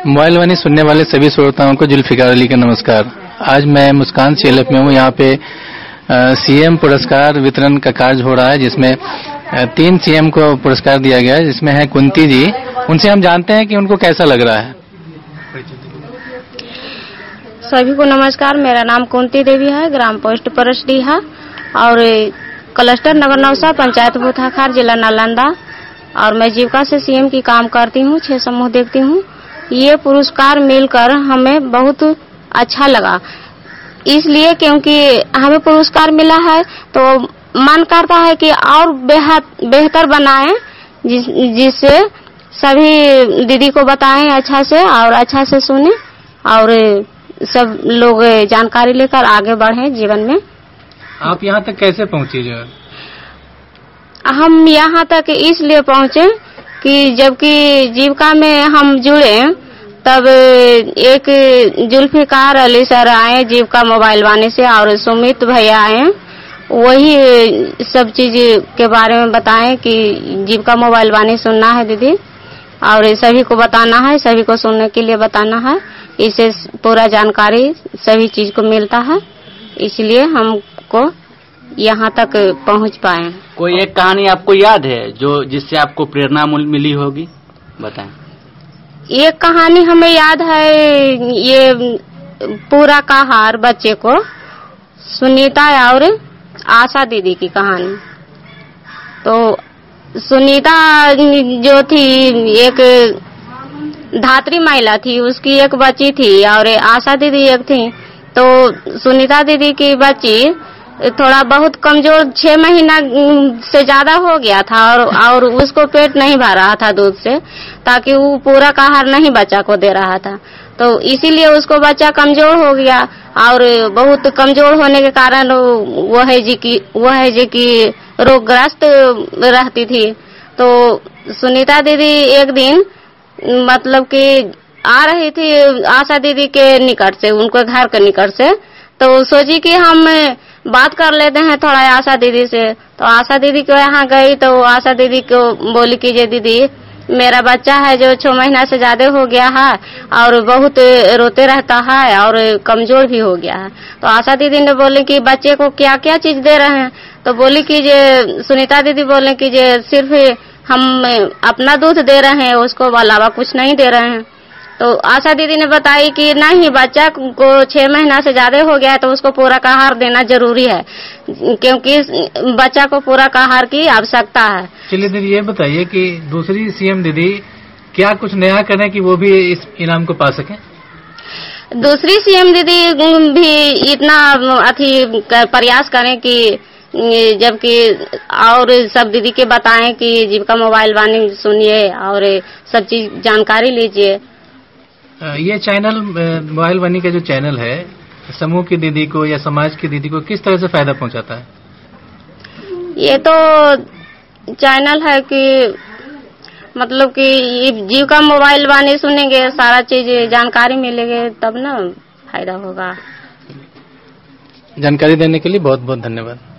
Mobile वाणी सुनने वाले सभी श्रोताओं को जुल्फिकार अली का नमस्कार। आज मैं मुस्कान सीएलएफ में हूँ। यहाँ पे सीएम पुरस्कार वितरण का कार्य हो रहा है, जिसमें 3 सीएम को पुरस्कार दिया गया है, जिसमें है कुंती जी। उनसे हम जानते हैं कि उनको कैसा लग रहा है। सभी को नमस्कार। मेरा नाम कुंती देवी है, ग्राम पोस्ट परसडीहा और क्लस्टर नगर नौसा, पंचायत भूथाखार, जिला नालंदा। और मैं जीविका से सीएम की काम करती हूँ, 6 समूह देखती हूँ। ये पुरस्कार मिलकर हमें बहुत अच्छा लगा, इसलिए क्योंकि हमें पुरस्कार मिला है तो मन करता है कि और बेहतर बनाएं, जिससे सभी दीदी को बताएं अच्छा से और अच्छा से सुने और सब लोग जानकारी लेकर आगे बढ़ें जीवन में। आप यहाँ तक कैसे पहुँचे? जो हम यहाँ तक इसलिए पहुँचे कि जबकि जीविका में हम जुड़े तब एक जुल्फिकार अली सर आए जीविका मोबाइल वाणी से और सुमित भैया आए, वही सब चीज के बारे में बताएं कि जीविका मोबाइल वाणी सुनना है दीदी और सभी को बताना है, सभी को सुनने के लिए बताना है। इससे पूरा जानकारी सभी चीज को मिलता है, इसलिए हमको यहाँ तक पहुँच पाए। कोई एक कहानी आपको याद है जो जिससे आपको प्रेरणा मिली होगी, बताएं। एक कहानी हमें याद है, ये पूरा का हार बच्चे को, सुनीता और आशा दीदी की कहानी। तो सुनीता जो थी एक धात्री महिला थी, उसकी एक बच्ची थी और आशा दीदी एक थी। तो सुनीता दीदी की बच्ची थोड़ा बहुत कमजोर, 6 महीना से ज्यादा हो गया था और उसको पेट नहीं भर रहा था दूध से, ताकि वो पूरा आहार नहीं बच्चा को दे रहा था। तो इसीलिए उसको बच्चा कमजोर हो गया और बहुत कमजोर होने के कारण वह जी की रोगग्रस्त रहती थी। तो सुनीता दीदी एक दिन मतलब कि आ रही थी आशा दीदी के निकट से, उनको घर के निकट से, तो सोची कि हम बात कर लेते हैं थोड़ा आशा दीदी से। तो आशा दीदी को यहाँ गई तो आशा दीदी को बोली कि जे दीदी मेरा बच्चा है जो 6 महीना से ज्यादा हो गया है और बहुत रोते रहता है और कमजोर भी हो गया है। तो आशा दीदी ने बोली कि बच्चे को क्या क्या चीज दे रहे हैं? तो बोली कि जे सुनीता दीदी बोले कि जे सिर्फ हम अपना दूध दे रहे हैं, उसको अलावा कुछ नहीं दे रहे हैं। तो आशा दीदी ने बताई कि नहीं, बच्चा को 6 महीना से ज्यादा हो गया है तो उसको पूरा आहार देना जरूरी है, क्योंकि बच्चा को पूरा आहार की आवश्यकता है। चलिए दीदी, ये बताइए कि दूसरी सीएम दीदी क्या कुछ नया करें कि वो भी इस इनाम को पा सकें? दूसरी सीएम दीदी भी इतना प्रयास करें कि जबकि और सब दीदी के बताएं कि जीविका मोबाइल वाणी सुनिए और सब चीज जानकारी लीजिए। ये चैनल मोबाइल वाणी का जो चैनल है, समूह की दीदी को या समाज की दीदी को किस तरह से फायदा पहुंचाता है? ये तो चैनल है कि मतलब कि जीविका मोबाइल वाणी सुनेंगे, सारा चीज जानकारी मिलेगी तब ना फायदा होगा। जानकारी देने के लिए बहुत बहुत धन्यवाद।